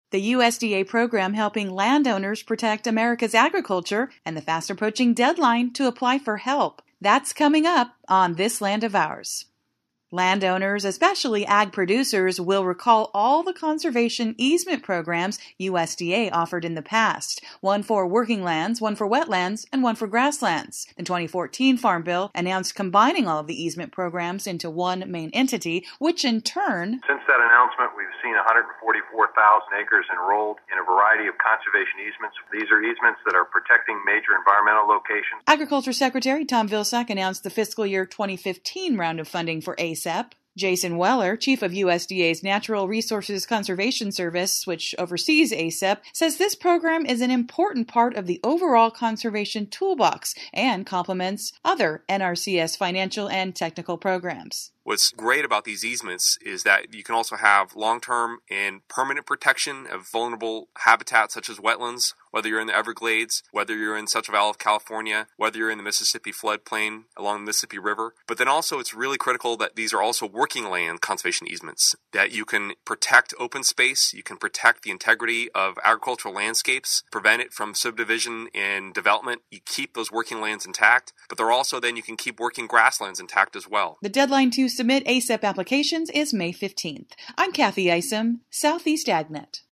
The USDA program helping landowners protect America's agriculture and the fast approaching deadline to apply for help. That's coming up on This Land of Ours. Landowners, especially ag producers, will recall all the conservation easement programs USDA offered in the past. One for working lands, one for wetlands, and one for grasslands. The 2014 Farm Bill announced combining all of the easement programs into one main entity, which in turn... Since that announcement, we've seen 144,000 acres enrolled in a variety of conservation easements. These are easements that are protecting major environmental locations. Agriculture Secretary Tom Vilsack announced the fiscal year 2015 round of funding for ASAP. Jason Weller, chief of USDA's Natural Resources Conservation Service, which oversees ASAP, says this program is an important part of the overall conservation toolbox and complements other NRCS financial and technical programs. What's great about these easements is that you can also have long-term and permanent protection of vulnerable habitats such as wetlands, whether you're in the Everglades, whether you're in Central Valley of California, whether you're in the Mississippi floodplain along the Mississippi River. But then also it's really critical that these are also working land conservation easements, that you can protect open space, you can protect the integrity of agricultural landscapes, prevent it from subdivision and development. You keep those working lands intact, but they're also then you can keep working grasslands intact as well. The deadline to submit ASAP applications is May 15th. I'm Kathy Isom, Southeast AgNet.